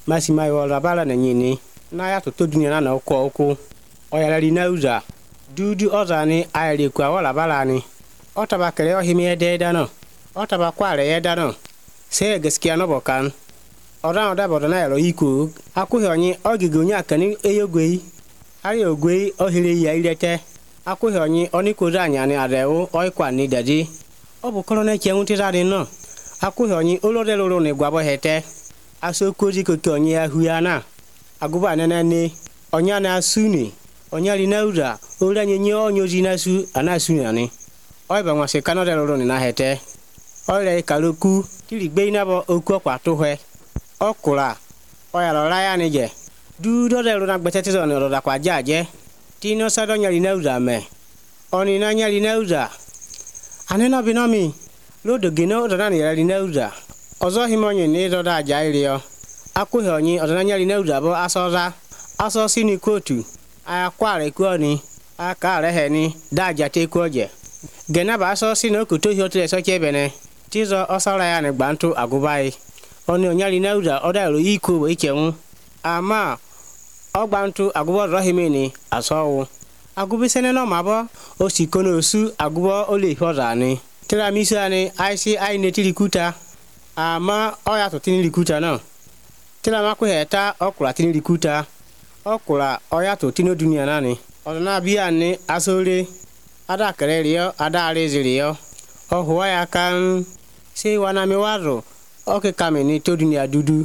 masima yo la bala na nyini na ya to dunia na okwo oyalari na uza dudu ozani ayari kwa wala bala ni otaba kere ohimi ede no otaba kware ede no se gaskiya no bokan oran oda bodo na yaro iko akuhi onyi ogige onye akani eyogwei ari ogwei ohire ya irete akuhi onyi onikoza anya ni adewo oikwa ni dadi obukoro na chenwuti rari no akuhi onyi oloreloro ni gwabo hete asokozi koke onyi ahuya na aguba nene onya na asuni onya linauza oranyenye onyozi nasu anasu yani oiba nwase kanodeloro ni na hete oire kaloku tiligbe nabo oku okwa tohwe okula oyalo ya ni je dudo delo na gbetete zo ni roda kwa jaje tino sado nya linauza me oni na nya linauza anena binomi lodo gino odana ni linauza ozo himonye ni roda ajailio akuhi onyi odana nya linauza bo aso sini kotu akware kuoni akare heni daja te koje gena ba aso sini okuto hiotre so chebene tizo osara ya ni gbantu agubai oni onyali nauza odaro iko we chenwu ama ogbantu agubo rohimini asowu agubisene no mabo osikono osu agubo ole hodani tiramisu ani ICI netilikuta ama oya to tinilikuta no tiramaku heta okura tinilikuta okura oya to tino dunia nani odana bia ni asore ada kererio ada arezirio ohuwa ya kan se wana miwaro oke kameni to dunia dudu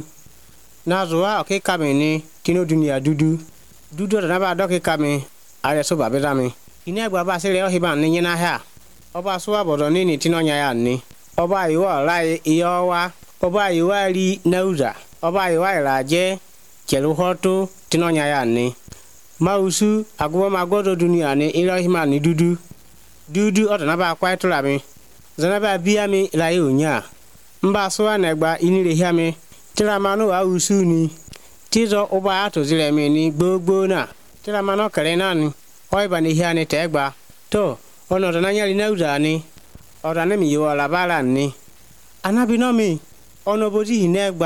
nazuwa oke kameni tino dunia dudu odana ba doke kame are so babedami ine gba ba sele ohiba ni nyina ha oba so abodo ni tino nya ya ni oba iwo lai iyowa oba iwali nauza oba iwalaje chelu hoto tino nya ya ni mausu agwo magodo dunia ni ilohima ni dudu odana ba kwa itulami zana ba biami lai onya mba so na gba inire hiami tiramanu ausu ni tizo oba ato ziremi ni gbogbo na tiramanu kare nani oiba ni hiani tegba to ono odana nya linauza ni odana mi yo la bala ni anabinomi ono boji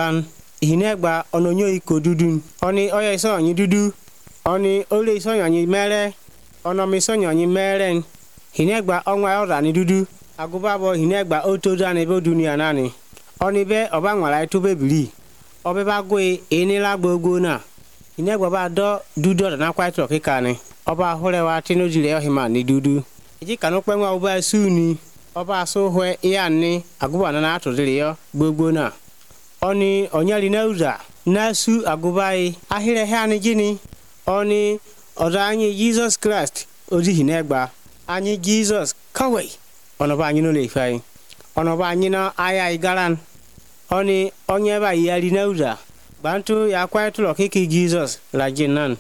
hinegba ono nyo iko dudu oni oya iso onyi dudu oni ole iso onyi mere ono mi so onyi mere hinegba onwa ora ni dudu agubabo hinegba otoza ni bo dunia nani oni be oba nwala itube bili obe ba gwe enila gbogbo na hinegba ba do dudu na kwa ito kikani oba horewa tinojire ohima ni dudu iji kanu penwa oba suni oba so hwe iya ni aguba na atozire yo gbogbo na oni onyali nauza nasu agubai ahire he ani gini oni oda anyi Jesus Christ oji hinegba anyi Jesus kawai ono ba anyi no le fai ono ba anyi na aya igaran oni onye ba yali nauza bantu ya kwa tulo kiki Jesus la jinan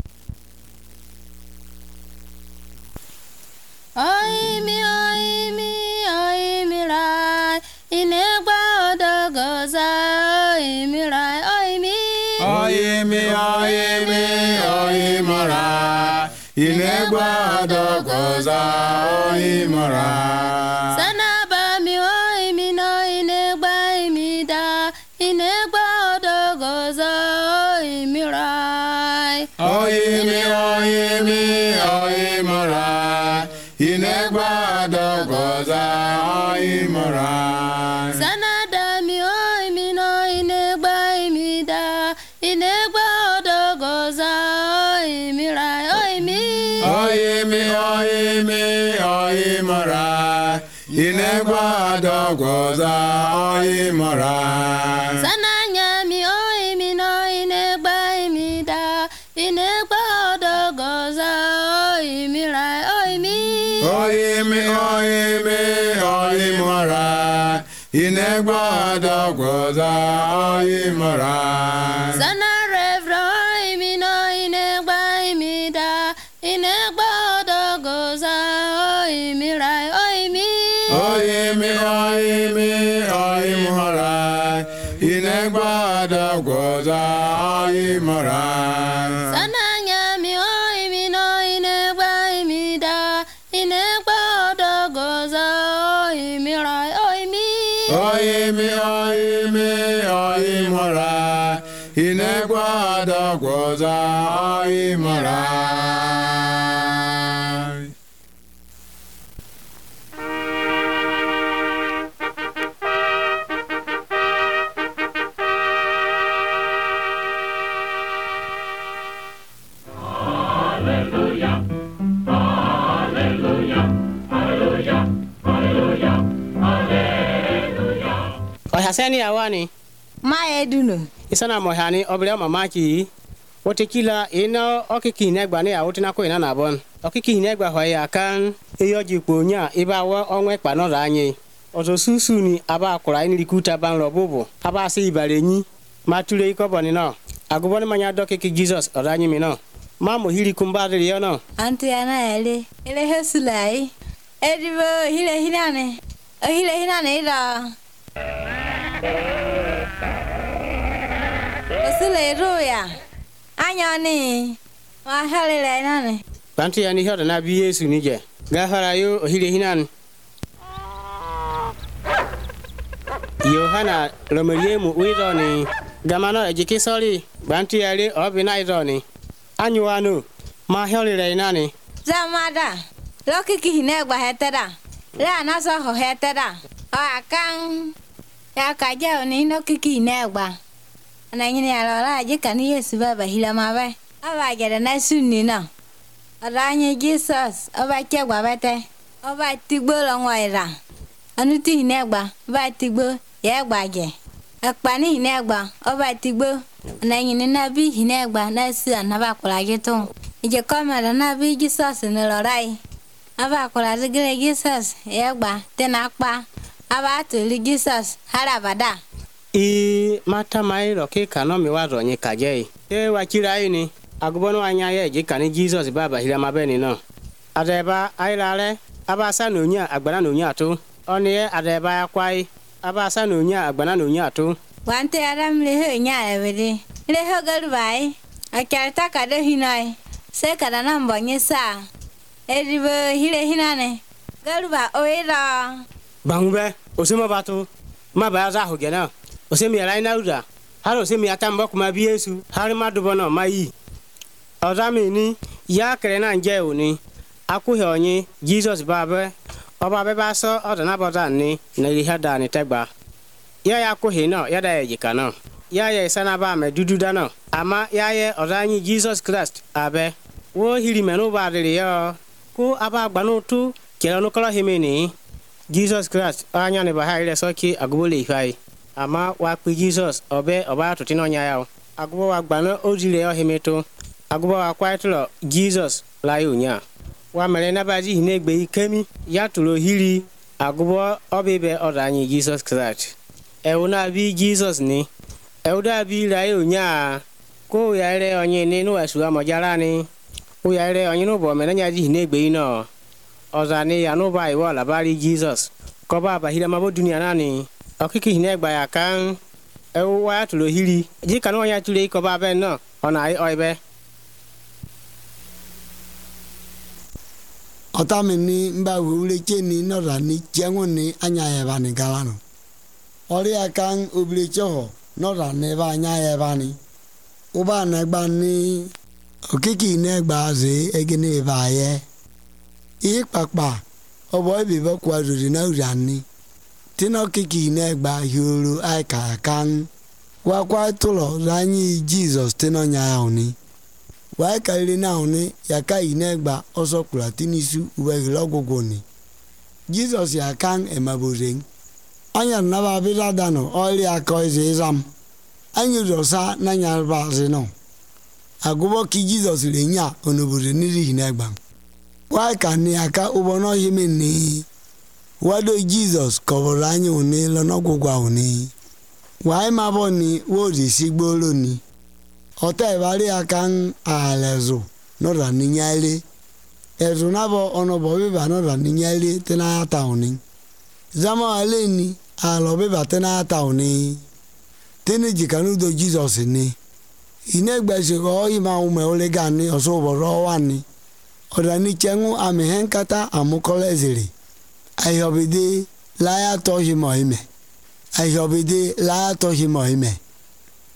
Oi mi la inegba odogoza oi mi la oi mi mora inegba odogoza oi mora sana ba mi oi mi no inegba mi da inegba odogoza oi mi la oi mora inegba odogoza oi mora sana da mi oi mi no inegba mi da inegba odogoza oi mi la oi mi mora inegba odogoza oi mora sana nya mi oi mi no inegba mi da inegba odogoza oi mi la oi mi mora inegba odogoza oi mora sana revra oi mi no inegba mi da inegba odogoza oi mi la oi mi mora inegba odogoza oi mora sana nya mi oi mi no inegba mi da inegba odogoza oi mi la oi mi mora inegwa adagwoza oimara. Ohaseni awani Ma eduno. isana mohani obere mamaki wotekila ina okiki negba ni awutina ko ina na bon okiki negba hoya kan eyojipo nya ibawo onwe pa no ranyi ozo susu ni aba akura ni rikuta ban robubu aba se ibarenyi mature ikoboni no aguboni manya dokiki Jesus oranyi mi no ma mohiri kumbadiri yo no Anti ana ele hesulai. Edibo hile hinane. Hile hinane ida. Osule roya. Anyani. Wa halile nane. bantu yani hoda na bi Yesu ni je gafara yo ohire hinan Yohana Romeriemu wironi gamano ejike sori bantu yale obina ironi anyuano ma holire nani Zamada. Lokiki hinegba heteda. La naso ho heteda. O akan. Ya kaja oni lokiki hinegba. Ana nyini alora jika ni Yesu baba hila mabe. Aba gere na sunni na. Aranye Jesus oba kegba bete. Oba tigbo lo nwaira. Anu ti hinegba oba tigbo ye gbaje. Akpani hinegba oba tigbo. Ana nyini na bi hinegba na su anaba kula gitu. Ije komera na bi Jesus ni lorai. Aba kula zigire Jesus ye gba tena akpa. Aba tuli Jesus harabada. mata mai roke kano mi wa ronye kaje wakira ini agubono anya ye je kan Jesus baba hira mabeni no adeba ailale abasa nonya agbana nonya to oni adeba akwai abasa nonya agbana nonya to Wante adam lehe nya ebede. Lehe galbai. Akarta kada hinai. Se kada na mbonye sa. Edibo hile hinane. Galba oira. bangbe osema batu maba za hogena osemi ala na uza haro osemi atambo kuma bi Yesu hari madubo no mayi ozami ni ya kere na nje oni akuhe onyi Jesus baba oba be ba so odana boda ni na iri hada ni tegba ya akuhe no ya da ejika no ya sana ba me dududa no ama ya odanyi Jesus Christ abe wo hiri menu ba diri yo ko aba gbanu tu kero no kolo himeni Jesus Christ anya ne bahai le soki agubole ifai ama wa pe Jesus obe oba to tino nya ya agubo wa gbanu ojire ohimeto agubo wa kwaitlo Jesus la yunya wa mere na baji hinegbe ikemi ya tulo hiri agubo obebe odanyi Jesus Christ euna bi Jesus ni euda bi la yunya ko ya re onye ni nu asu amojara ni o ya re onye nu bo mere nya ji hinegbe ino ozani ya no bai wala bari Jesus ko baba hira mabo dunia nani okiki hinegba ya kan wa tulo hiri ji kan onya tule ko baba no ona ai oibe Otamini mba wule cheni nora ni chengu ni anya yeba ni galano. Ori akan ubli choho nora neba anya yeba ni. Uba negba ni okiki negba ze egene eba ye. Ikpakpa obo ebibo kwaduri na urani. Tino kiki negba yuru aika kan. Wakwa tulo ranyi Jesus tino nya oni. Wa kalili na oni yaka inegba oso kulatinisu uwegilogogoni. Jesus yakan emaboreng. Anya naba biladano oli akoize izam. Anyu dosa na nyarba zeno. Agubo ki Jesus lenya onobore niri inegba. Wa kani aka ubono himeni. Wado Jesus koboranyi oni lonogogwa oni. Wa emaboni wodi sigbolo ni. Ota ebari akan alezo nora ninyale ezo nabo onobo beba nora ninyale tena tauni zama aleni alo beba tena tauni tene jikanu do Jesus ni inegba se ko ima ume olegani osoboro wani oda ni chengu amehenkata amukolezeri ayobide la ya tohimo ime ayobide la ya tohimo ime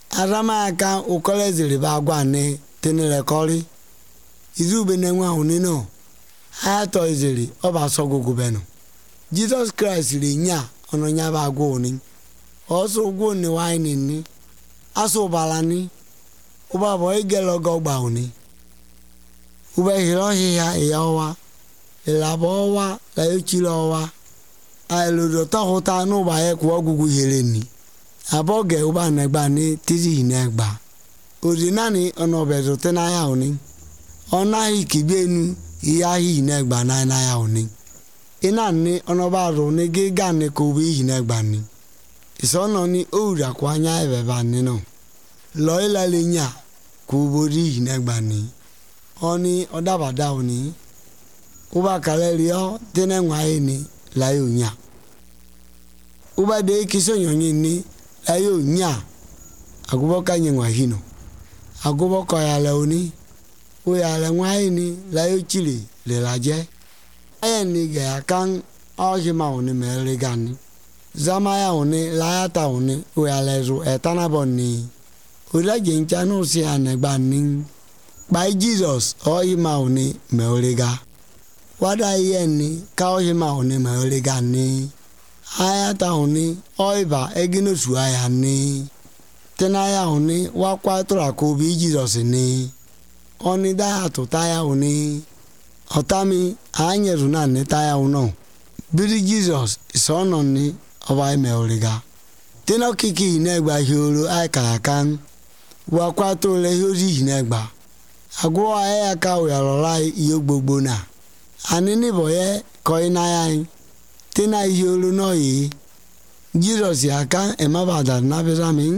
Arama ka ukole ziri ba gwane tenere kori. Izu be nenwa hunino. Ato iziri oba sogugu beno. Jesus Christ li nya ono nya ba gwoni. Oso gwoni wine ni. Aso balani. Uba boy gelo go bauni. Uba hirohi ya yawa. Elabowa la yuchilowa. Ailudo tahota no ba ye kwa gugu heleni. Aboge uba negba ni tiri negba. Odinani ono bezo tena ya oni. Ona hikibenu iya hi negba na ya oni. Inani ono ba ro ni giga ni ko bi hi negba ni. Isono ni oura kwa nya ebe ba ni no. Lo ila le nya ko bori hi negba ni. Oni odabada oni. Uba kale rio tene ngwae ni la yo nya. Uba de kiso nyonyi ni la yo nya. Agubo ka nyengwa hino. Agubo ko ya le oni. O ya le ngwae ni la yo chili le la je. Aye ni ge akan ohima oni mere gani. Zama ya oni la ya ta oni o ya le zo etana bonni. O la je ncha no si anegba ni. By Jesus ohima oni mere ga. Wada yeni ka ohima oni mere gani. Aya ta oni oiba egino su aya ni. Tena ya oni wakwa tora ko bi Jesus ni. Oni da to taya oni. Otami anyeru na ne taya uno. Biri Jesus isono ni oba ime origa. Tena kiki inegba hiolu ai karakan. Wakwa to le hori inegba. Agwo aya ka o yalola iyo gbogbo na. Anini boye ko ina ya. Tena hiolu no yi. Jesus yakan emabada na bezamin.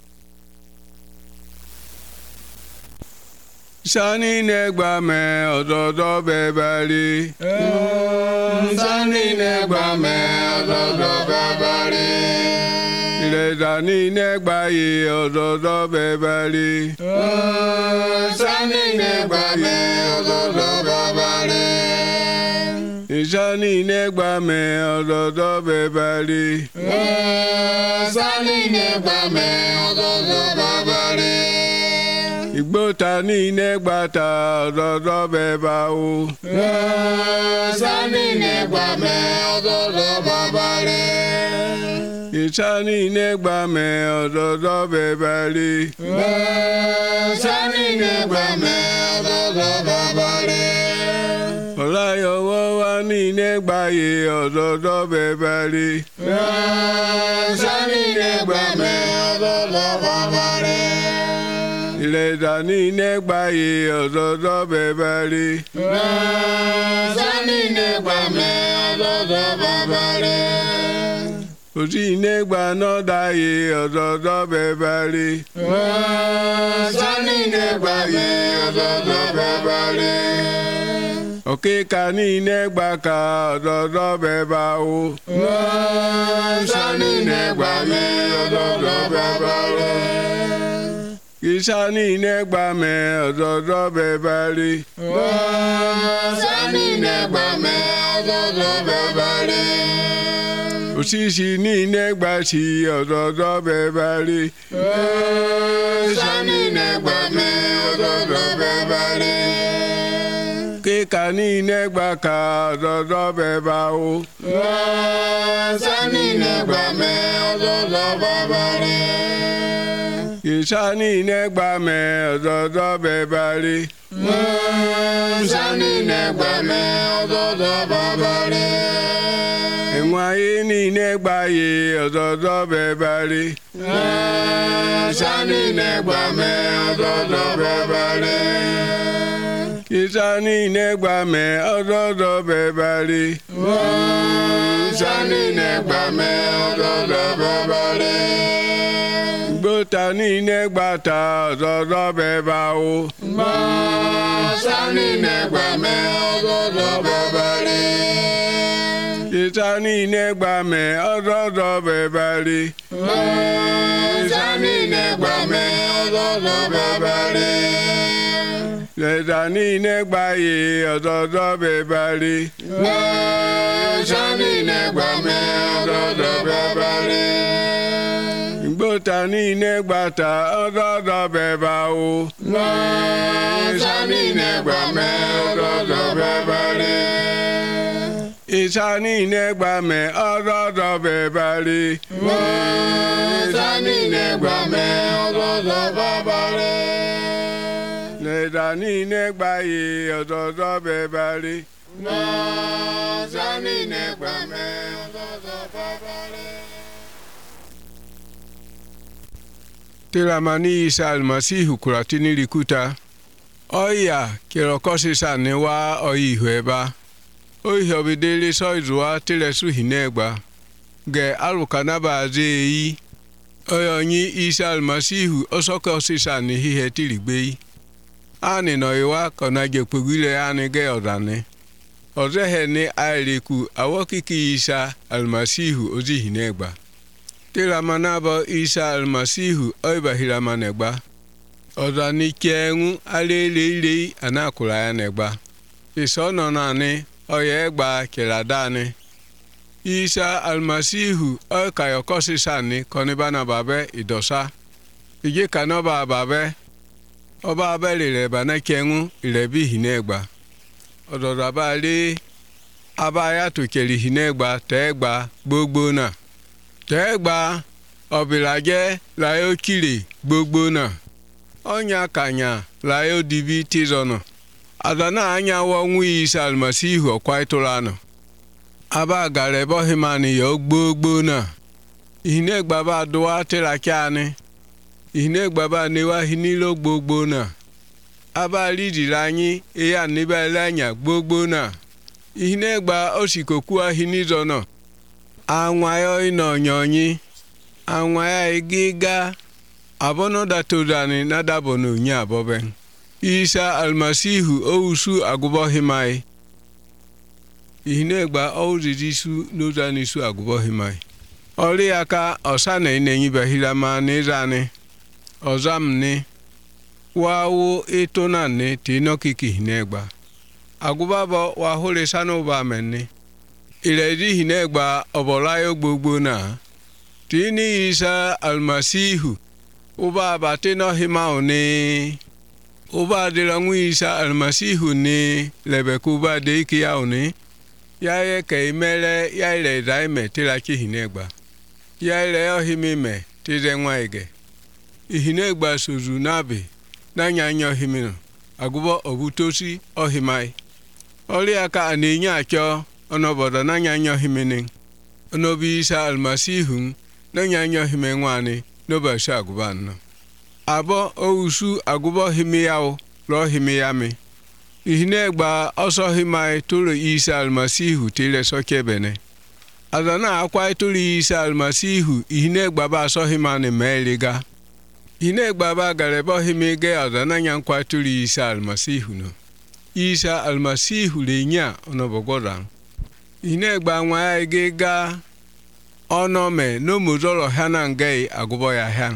Sani negba me ododo bebali. Sani negba me ododo bebali. Ile sani negba ye ododo bebali. Sani negba me ododo bebali. Sani negba me ododo bebali. Sani negba me ododo bebali. Igbota ni negbata ododo beba o. Sani negba me ododo babale. Isani negba me ododo bebali. Sani negba me ododo babale. Olayo wa ni negba ye ododo bebali. Sani negba me ododo babale. Ile dani negba ye ododo bebali. Sani negba me ododo bebali. Oji negba no da ye ododo bebali. Sani negba me ododo bebali. Oke kani negba ka ododo beba o. Sani negba me ododo bebali. Isani negba me ododo bebali. Sani negba me ododo bebali. Osisi ni negba si ododo bebali. Sani negba me ododo bebali. Keka ni negba ka ododo beba o. Sani negba me ododo bebali. Isani negba me ododo bebali. Sani negba me ododo bebali. Enwaye ni negba ye ododo bebali. Sani negba me ododo bebali. Isani negba me ododo bebali. Sani negba me ododo bebali. Gbota ni negbata ododo beba o. Sani negba me ododo bebali. Isani negba me ododo bebali. Sani negba me ododo bebali. Isani negba ye ododo bebali. Sani negba me ododo bebali. ota niile gbata ọdọdọ beba o N'ọsa niile gbame ọdọdọ bebali. ịsa niile gbame ọdọdọ bebali N'ọsa niile gbame ọdọdọ bebali. leda niile gbaye ọdọdọ bebali N'ọsa niile gbame ọdọdọ bebali. tiramani Isa almasihu kuratini likuta oya kirokosisa niwa oyihu eba oyihu obideli soizua tilesu hinegba ge alukanaba azeyi oyonyi Isa almasihu osokosisa ni hihe tiligbei ani no iwa konaje pegile ani ge odane ozehe ni aileku awokiki Isa almasihu ozi hinegba tilamanabo Isa almasihu oibahilamanegba odani kengu alelelei anakulaya negba isono nani oyegba kiladani Isa almasihu oikayokosisani konibana babe idosa ije kanoba babe oba abelile bana kengu ilebi hinegba ododaba le abaya tukeli hinegba tegba gbogbo na tegba obilaje layo kiri gbogbo na onya kanya layo dibi tizono adana anya wonwu Isa almasihu okwaitulano aba garebo himani yo gbogbo na hinegba ba duwa tirakiani hinegba ba newa hinilo gbogbo na aba lidilanyi eya nibelanya gbogbo na hinegba osikoku ahinizono anwayo inonyonyi anwaya igiga abono datodani nadabono nya aboben Isa almasihu ousu agubohimai ihinegba ouzidisu nozanisu agubohimai oriaka osane inenyi bahilama nizani ozamni wawo etonani tinokiki hinegba agubabo wahole sanoba menni iledi hinegba obolayo gbogbo na tini Isa almasihu uba abatino himaoni uba dilangu Isa almasihu ni lebekuba deikia oni yaye keimele yaile daime tilaki hinegba yaile ohimime tizenwaige ihinegba suzu nabi nanyanyo himino agubo obutosi ohimai oliaka aninya acho onobodo nanyanyo himini onobi Isa almasihu nanyanyo himenwani nobasha agubanno abo ousu agubo himiyao lo himiyami ihinegba oso himai tulu Isa almasihu tile sokebene adana akwa tulu Isa almasihu ihinegba ba so himani meliga ihinegba ba garebo himige adana nyankwa tulu Isa almasihu no Isa almasihu lenya onobogodan ihinegba nwa igega onome no muzolo hanangei agubo ya han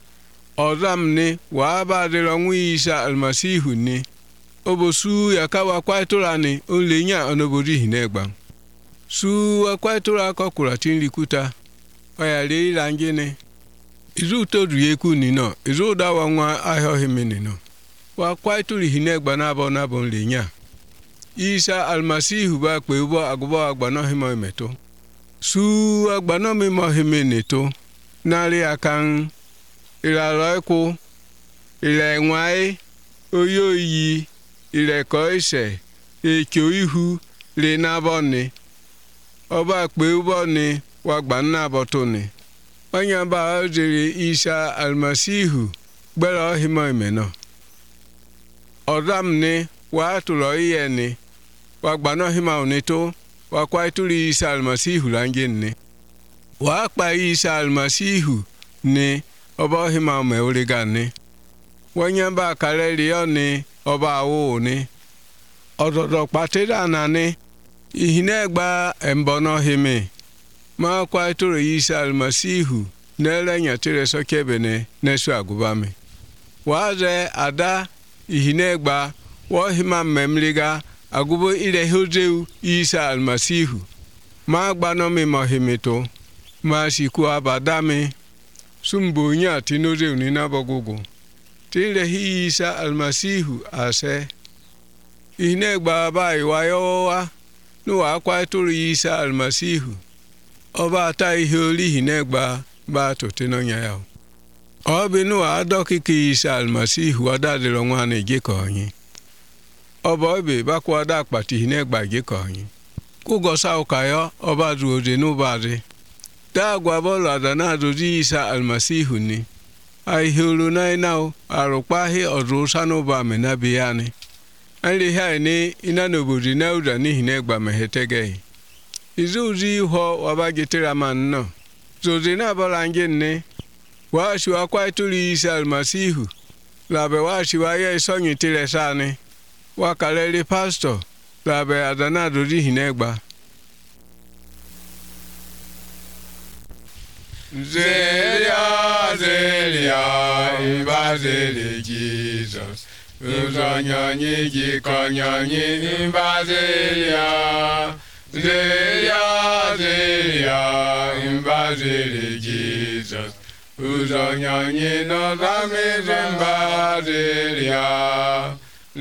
ozamni wa abadironwu Isa almasihu ni obosu yakawa kwaitulani olenya onobodi hinegba su akwaitula kokura tinlikuta oyale ilangene izu todu yeku nino izu dawa nwa ahio himini no wa kwaituli hinegba nabo lenya Isa almasihu ba pe ubo agubo agbano himo imeto su agbano mimo himini to nari akan ilaloiku ile nwai oyoyi ile koise ekyo ihu le naboni oba pe uboni wagba nabotoni onya ba ojiri Isa almasihu gbero himo imeno odamni wa tulo iyeni wagba no hima onito wa kwaituli Isa almasihu lanjeni wa pa Isa almasihu ni oba hima meurigani wanyamba kaleli oni oba awo ni ododo patida nani ihinegba embono himi ma kwaitulu Isa almasihu nelenya tire sokebene nesu agubami waze ada ihinegba wo hima memliga agubo ile hozeu Isa almasihu ma gbano mi mohimito ma siku abadami sumbo nya tinoze unina bogogo tile hi Isa almasihu ase ihne gba ba iwayowa no akwa turu Isa almasihu oba ta ihe oli hine gba ba to tinonya ya obinu adokiki Isa almasihu adadiro nwa na gekonyi obobe bakwa da akpati hine gba gekonyi kugosa ukayo oba duode no bade da gwa bolo adana doji Isa almasihu ni ai hulu na inao arukpahi odrusa no ba mena biyani ali hai ni ina no bodi na uda ni hine gba mehetege izuzi ho wabagitira manno zozi na bolange ne washi wakwa tuli Isa almasihu labe washi waye sonyi tire sane wakaleli pastor labe adana doji hine gba Zelia, Ibazeli Jesus. Uzanyani gikanyani Imbazelia. Zelia, Ibazeli Jesus. Uzanyani no dame Imbazelia.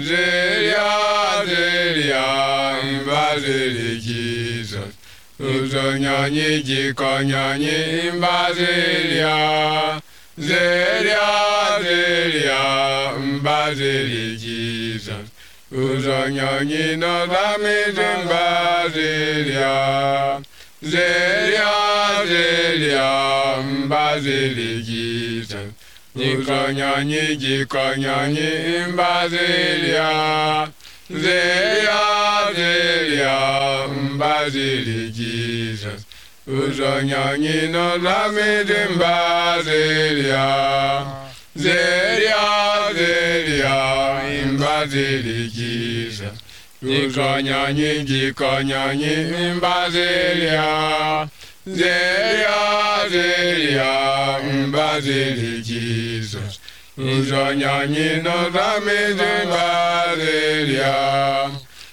Zelia, Ibazeli Jesus. Uzonyani gikonyani Imbazelia. Zelia, Mbazeli Jesus. Uzonyani no dame Imbazelia. Zelia, Mbazeli Jesus. Gikonyani Imbazelia. Zelia, Mbazeli Jesus. Uzonyani no dame Imbazelia. Zelia, Mbazeli Jesus. Gikonyani Imbazelia. Zelia, Mbazeli Jesus. Uzonyani no dame Imbazelia.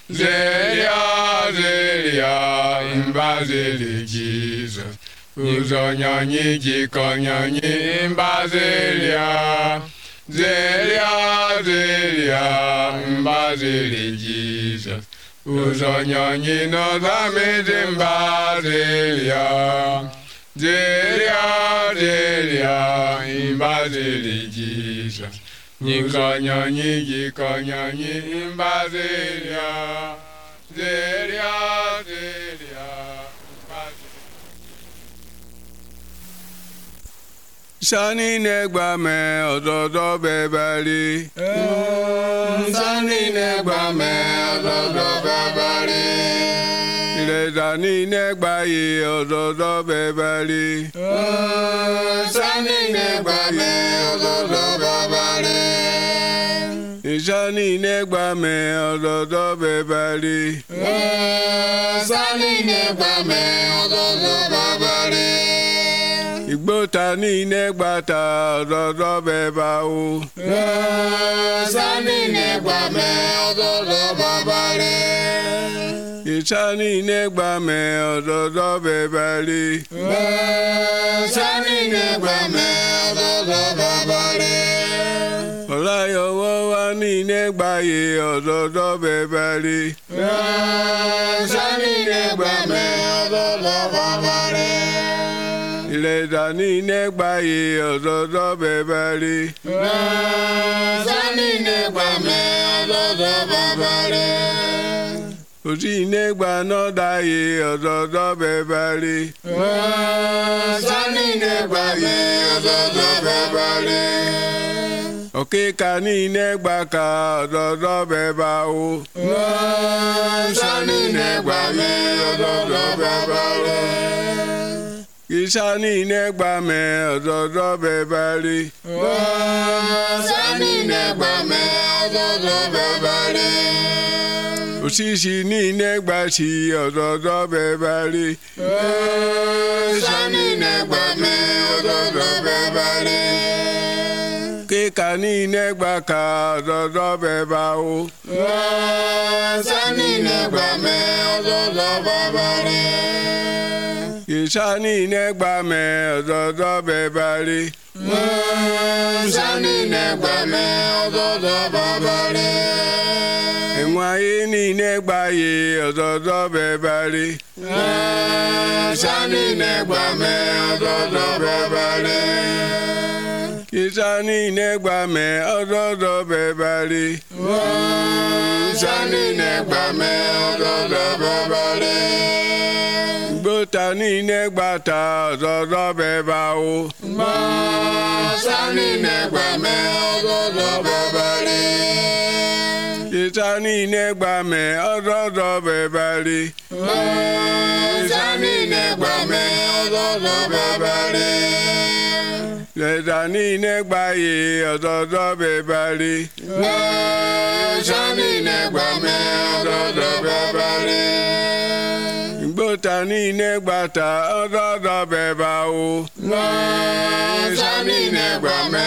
Zelia, Mbazeli Jesus. Uzonyani gikonyani Imbazelia. Zelia, Mbazeli Jesus. Uzonyani no dame Imbazelia. Zelia, Mbazeli Jesus. Gikonyani Imbazelia. Zelia, Sani negba me ododo bebali. Sani negba me ododo bebali. Sani negba ye ododo bebali. Sani negba me ododo bebali. Sani negba me ododo bebali. Sani negba me ododo bebali. Igbota ni negba ta ododo beba o. Sani negba me ododo bebali. Sani negba me ododo bebali. Sani negba me ododo bebali. Olayo wa ni negba ye ododo bebali. Sani negba me ododo bebali. Ileda ni negba ye ododo bebali. Sani negba me ododo bebali. Oti negba no da ye ododo bebali. Sani negba me ododo bebali. Okeka ni negba ka ododo beba o. Sani negba me ododo bebali. Isani negba me ododo bebali. Sani negba me ododo bebali. Osisi ni negba si ododo bebali. Sani negba me ododo bebali. Keka ni negba ka ododo beba o. Sani negba me ododo bebali. Kisani negba me ododo bebali. Sani negba me ododo bebali. Enwaye ni negba ye ododo bebali. Sani negba me ododo bebali. Kisani negba me ododo bebali. Sani negba me ododo bebali. Gbotani negbata ododo bebao. Sani negba me ododo bebali. Kisani negba me ododo bebali. Sani negba me ododo bebali. Ledani negba ye ododo bebali. Sani negba me ododo bebali. Gbotani negbata ododo bebao. Sani negba me